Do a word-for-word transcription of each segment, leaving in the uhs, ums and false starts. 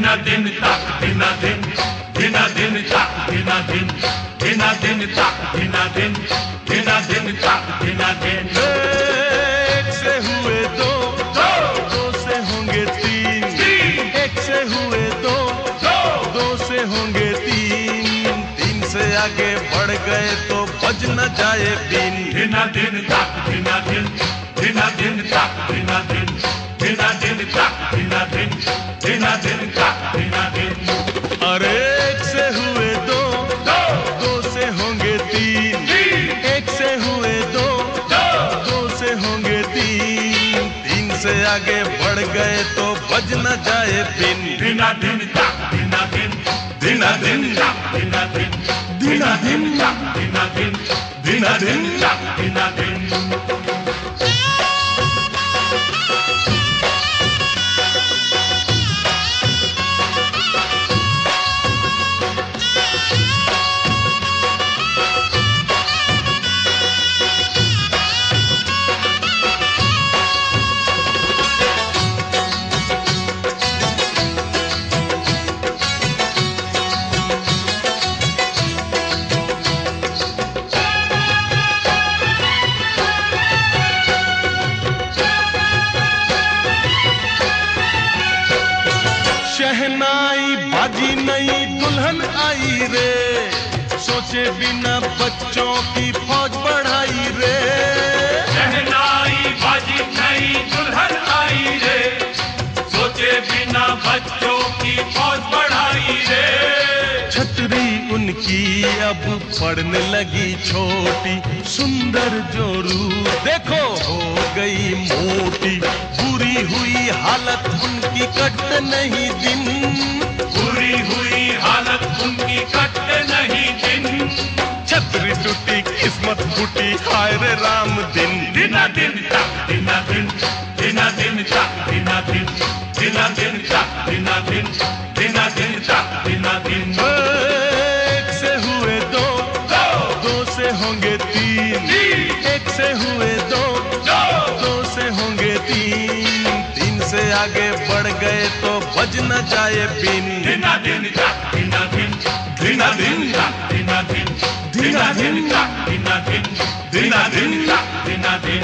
धिना धिन ताक धिना धिन धिना धिन ताक धिना धिन धिना धिन ताक धिना धिन धिना धिन ताक धिना धिन। एक से हुए दो, दो से होंगे तीन, एक से हुए दो, दो से होंगे तीन, तीन से आगे बढ़ गए तो बज न जाए बीन। धिना धिन ताक धिना धिन धिना धिन ताक धिना धिन धिना धिन ताक धिना धिन धिना धिन ताक धिना धिन। अरे एक से हुए दो, दो से होंगे तीन, एक से हुए दो, दो से होंगे तीन, तीन से आगे बढ़ गए तो बज न जाए बिन। धिना धिन ताक धिना धिन धिना धिन ताक धिना धिन धिना धिन ताक धिना धिन धिना धिन ताक धिना धिन। शहनाई बाजी नई दुल्हन आई रे, सोचे बिना बच्चों की फौज बढ़ाई रे। शहनाई बाजी नई दुल्हन आई रे, सोचे बिना बच्चों की फौज बढ़ाई रे। छतरी उनकी अब पड़ने लगी छोटी, सुंदर जोरू देखो हो गई मोटी। बुरी हुई हालत उनकी कट नहीं दिन, बुरी हुई हालत उनकी कट नहीं दिन। छतरी टूटी किस्मत फूटी हाय रे राम दिन। धिना धिन ताक धिना धिन धिना धिन ताक धिना धिन धिना धिन ताक धिना धिन धिना धिन ताक धिना धिन। एक से हुए दो, दो से होंगे तीन, एक से हुए दो, दो से होंगे तीन, तीन से आगे बढ़ गए तो बज न जाए बिन। धिना धिन ताक धिना धिन धिना धिन ताक धिना धिन धिना धिन ताक धिना धिन धिना धिन ताक धिना धिन।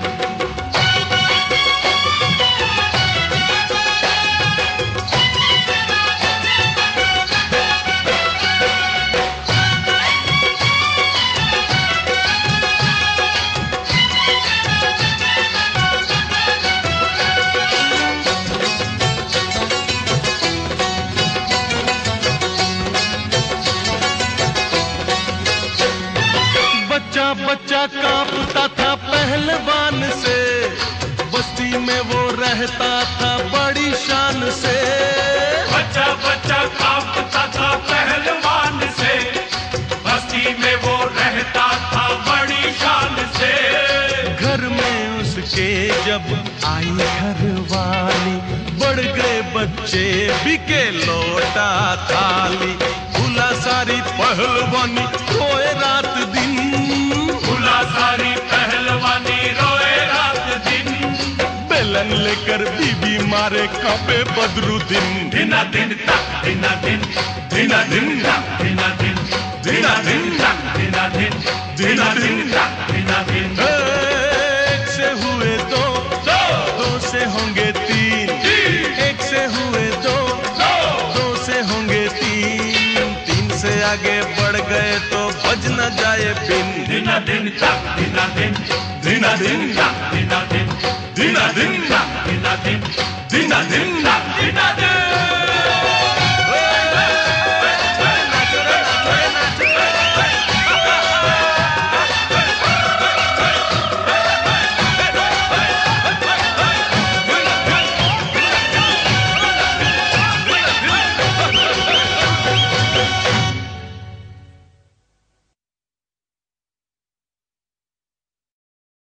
बच्चा बच्चा कांपता था पहलवान से, बस्ती में वो रहता था बड़ी शान से। बच्चा बच्चा कांपता था पहलवान से, बस्ती में वो रहता था बड़ी शान से। घर में उसके जब आई घरवाली, बढ़ गए बच्चे बिके लोटा थाली। भूला सारी पहलवानी रोए रात दिन, भूला सारी पहलवानी रोए रात दिन। बेलन लेकर बीबी मारे कांपे बदरुद्दीन। धिना धिन ताक धिना धिन धिना धिन ताक धिना धिन धिना धिन ताक धिना धिन धिना धिन ताक धिना धिन। एक से हुए दो, दो से होंगे तीन, एक से हुए दो, दो से होंगे तीन, तीन से आगे बढ़ गए तो बज न जाए बिन। धिना धिन ताक धिना धिन धिना धिन ताक धिना धिन धिना धिन ताक धिना धिन धिना धिन ताक